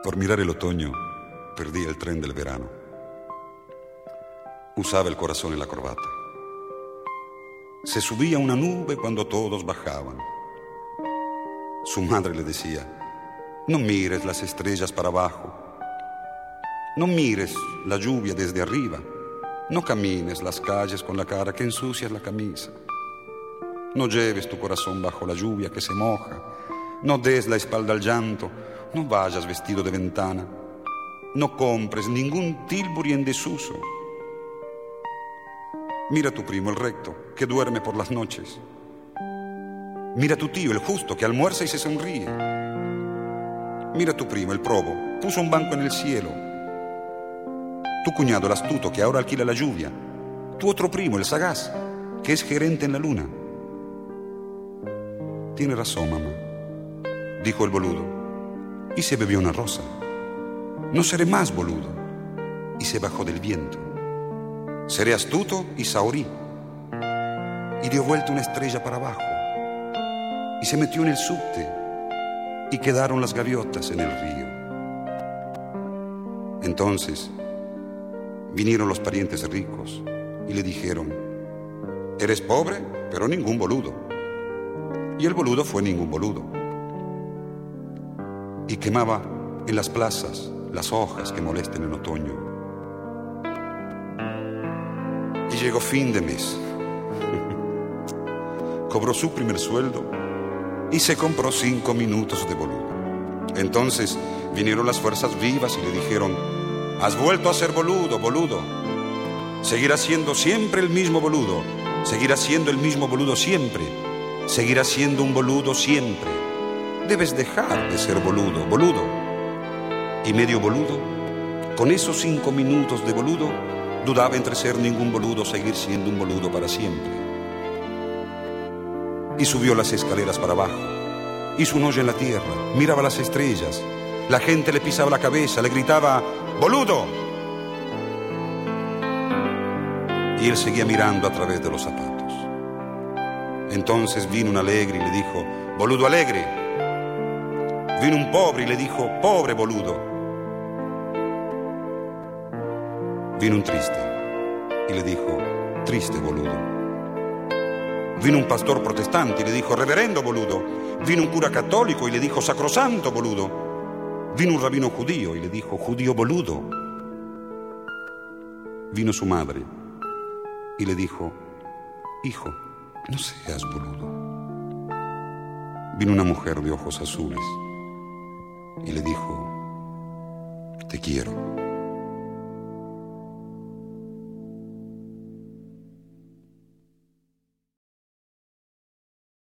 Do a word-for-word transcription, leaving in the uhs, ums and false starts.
Por mirar el otoño, perdí el tren del verano. Usaba el corazón en la corbata. Se subía una nube cuando todos bajaban. Su madre le decía: no mires las estrellas para abajo, no mires la lluvia desde arriba, no camines las calles con la cara que ensucias la camisa, no lleves tu corazón bajo la lluvia que se moja, no des la espalda al llanto, no vayas vestido de ventana, no compres ningún Tilbury en desuso. Mira a tu primo el recto, que duerme por las noches. Mira a tu tío el justo, que almuerza y se sonríe. Mira a tu primo el probo, puso un banco en el cielo. Tu cuñado el astuto, que ahora alquila la lluvia. Tu otro primo el sagaz, que es gerente en la luna. Tiene razón, mamá, dijo el boludo, y se bebió una rosa. No seré más boludo, y se bajó del viento. Seré astuto y saorí. Y dio vuelta una estrella para abajo. Y se metió en el subte. Y quedaron las gaviotas en el río. Entonces vinieron los parientes ricos y le dijeron: eres pobre, pero ningún boludo. Y el boludo fue ningún boludo. Y quemaba en las plazas las hojas que molestan en otoño. Y llegó fin de mes. Cobró su primer sueldo y se compró cinco minutos de boludo. Entonces vinieron las fuerzas vivas y le dijeron: has vuelto a ser boludo, boludo. Seguirás siendo siempre el mismo boludo. Seguirás siendo el mismo boludo siempre. Seguirás siendo un boludo siempre. Debes dejar de ser boludo, boludo. Y medio boludo, con esos cinco minutos de boludo, dudaba entre ser ningún boludo o seguir siendo un boludo para siempre. Y subió las escaleras para abajo. Hizo un hoyo en la tierra, miraba las estrellas. La gente le pisaba la cabeza, le gritaba: ¡boludo! Y él seguía mirando a través de los zapatos. Entonces vino un alegre y le dijo: ¡boludo alegre! Vino un pobre y le dijo: ¡pobre boludo! Vino un triste y le dijo: triste boludo. Vino un pastor protestante y le dijo: reverendo boludo. Vino un cura católico y le dijo: sacrosanto boludo. Vino un rabino judío y le dijo: judío boludo. Vino su madre y le dijo: hijo, no seas boludo. Vino una mujer de ojos azules y le dijo: te quiero.